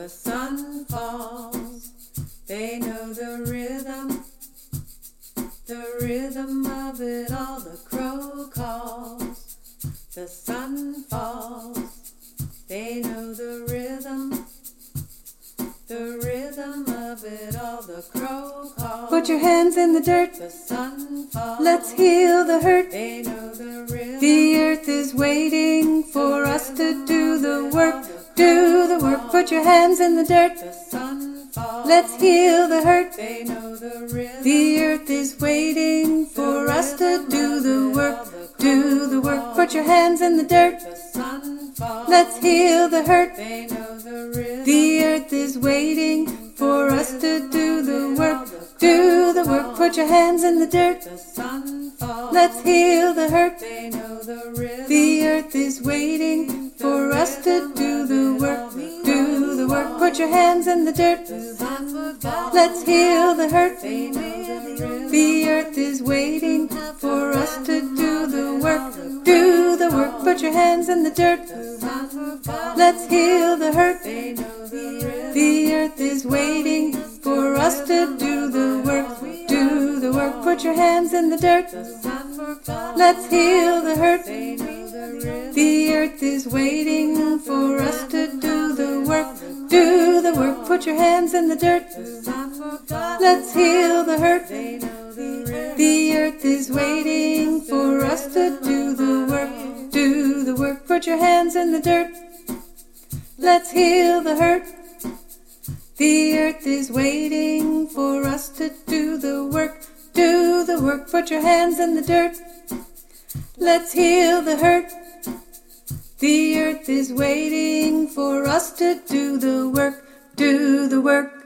the sun falls. They know the rhythm of it all. The crow calls. The sun falls. They know the rhythm of it all. The crow calls. Put your hands in the dirt. The sun falls. Let's heal the hurt. They know the rhythm. The earth is waiting for us to do the work. Do the work. Put your hands in the dirt. The sun falls. Let's heal the hurt. They know the rhythm. The earth is waiting for us to do the work. Do the work. Put your hands in the dirt. The sun falls. Let's heal the hurt. They know the rhythm. The earth is waiting for us to do the work. Do the work. Put your hands in the dirt. The sun falls. Let's heal the hurt. They know the rhythm. The earth is waiting for us to do the work. Do the work. Put your hands in the dirt. The sun falls. Let's heal the hurt. They know the rhythm. The earth is waiting for us to do the work. Do the work. Put your hands in the dirt. The sun falls. Let's heal the hurt. They know the rhythm. The earth is waiting for us to do the work. Do the work. Put your hands in the dirt. The sun falls. Let's heal the hurt. They know the rhythm. The earth is waiting for us to do the work. Do the work. Put your hands in the dirt. The sun falls. Let's heal the hurt. They know the rhythm. The earth is waiting for us to do the work. Do the work. Put your hands in the dirt. Let's heal the hurt. The earth is waiting for us to do the work. Do the work. Put your hands in the dirt. Let's heal the hurt. The earth is waiting for us to do the work. Do the work.